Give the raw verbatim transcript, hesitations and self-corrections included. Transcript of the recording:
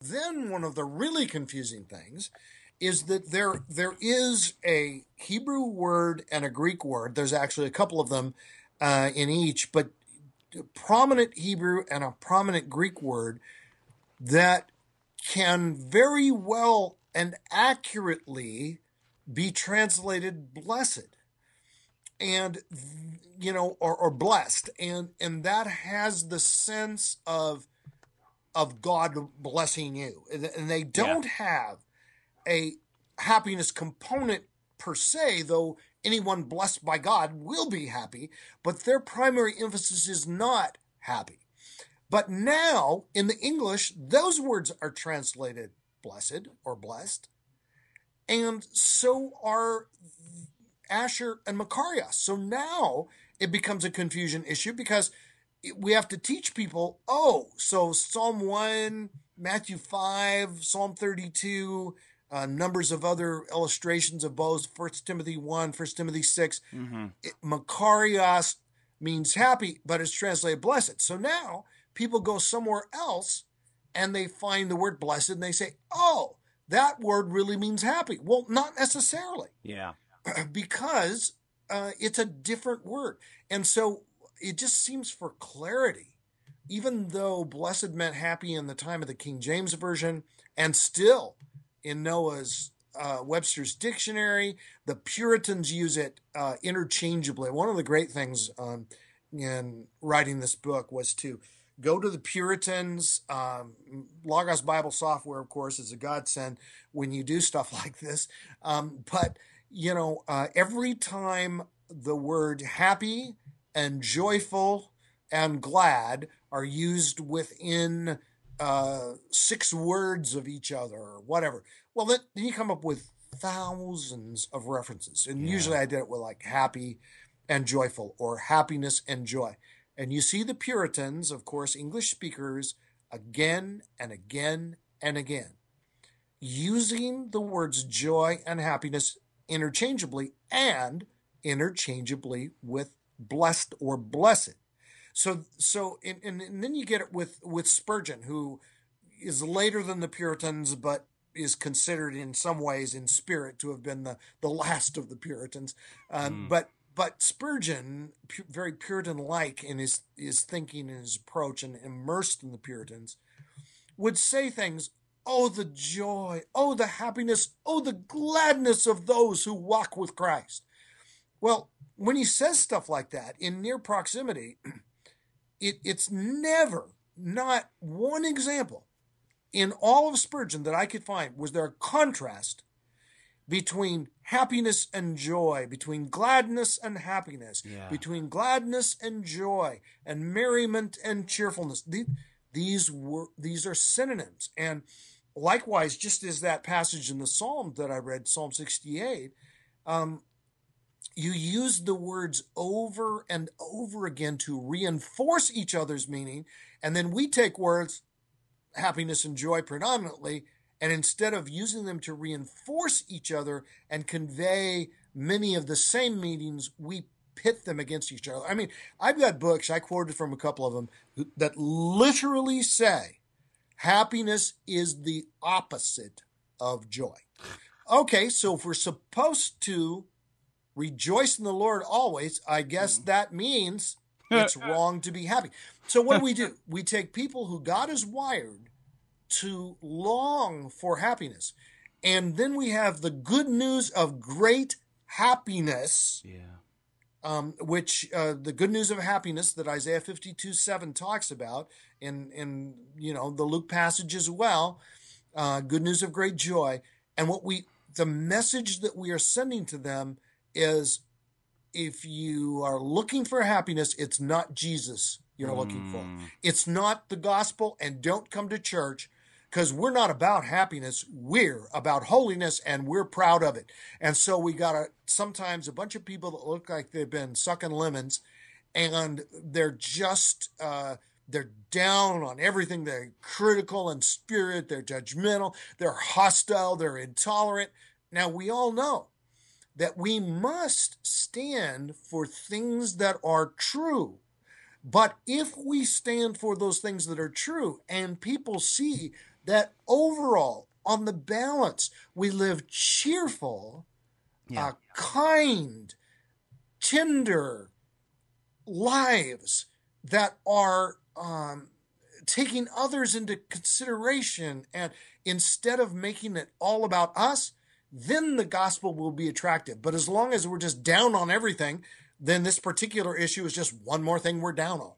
then one of the really confusing things is that there there is a Hebrew word and a Greek word. There's actually a couple of them uh, in each, but a prominent Hebrew and a prominent Greek word that can very well and accurately be translated blessed. And, you know, or, or blessed. And, and that has the sense of, of God blessing you. And they don't yeah. have a happiness component per se, though anyone blessed by God will be happy, but their primary emphasis is not happy. But now in the English, those words are translated blessed or blessed. And so are Asher and Makarios. So now it becomes a confusion issue because we have to teach people, oh, so Psalm one, Matthew five, Psalm thirty-two, uh, numbers of other illustrations of both, First Timothy one, First Timothy six. Mm-hmm. It, Makarios means happy, but it's translated blessed. So now people go somewhere else and they find the word blessed and they say, oh, that word really means happy. Well, not necessarily. Yeah. Because uh, it's a different word. And so it just seems for clarity, even though blessed meant happy in the time of the King James Version, and still in Noah's uh, Webster's Dictionary, the Puritans use it uh, interchangeably. One of the great things um, in writing this book was to go to the Puritans. Um, Logos Bible Software, of course, is a godsend when you do stuff like this. Um, but You know, uh, every time the word happy and joyful and glad are used within uh, six words of each other or whatever, well, then you come up with thousands of references. And yeah. usually I did it with like happy and joyful or happiness and joy. And you see the Puritans, of course, English speakers, again and again and again, using the words joy and happiness interchangeably and interchangeably with blessed or blessed. So, so, and, and, and then you get it with, with Spurgeon, who is later than the Puritans, but is considered in some ways in spirit to have been the, the last of the Puritans. Um, mm. But, but Spurgeon, pu- very Puritan-like in his, his thinking and his approach and immersed in the Puritans, would say things, oh, the joy, oh, the happiness, oh, the gladness of those who walk with Christ. Well, when he says stuff like that in near proximity, it, it's never, not one example in all of Spurgeon that I could find was there a contrast between happiness and joy, between gladness and happiness, yeah. between gladness and joy, and merriment and cheerfulness. These, these were these are synonyms. And likewise, just as that passage in the Psalm that I read, Psalm sixty-eight, um, you use the words over and over again to reinforce each other's meaning. And then we take words, happiness and joy predominantly, and instead of using them to reinforce each other and convey many of the same meanings, we pit them against each other. I mean, I've got books, I quoted from a couple of them, that literally say happiness is the opposite of joy. Okay, so if we're supposed to rejoice in the Lord always, I guess that means it's wrong to be happy. So what do we do? We take people who God has wired to long for happiness, and then we have the good news of great happiness, yeah. um, which uh, the good news of happiness that Isaiah fifty-two seven talks about, in in you know the Luke passage as well. Uh, good news of great joy, and what we the message that we are sending to them is, if you are looking for happiness, it's not Jesus you're mm. looking for. It's not the gospel, and don't come to church, because we're not about happiness. We're about holiness, and we're proud of it. And so we got a, sometimes a bunch of people that look like they've been sucking lemons, and they're just, uh, they're down on everything. They're critical in spirit. They're judgmental. They're hostile. They're intolerant. Now, we all know that we must stand for things that are true. But if we stand for those things that are true, and people see that overall, on the balance, we live cheerful, Yeah. uh, kind, tender lives that are um, taking others into consideration. And instead of making it all about us, then the gospel will be attractive. But as long as we're just down on everything, then this particular issue is just one more thing we're down on.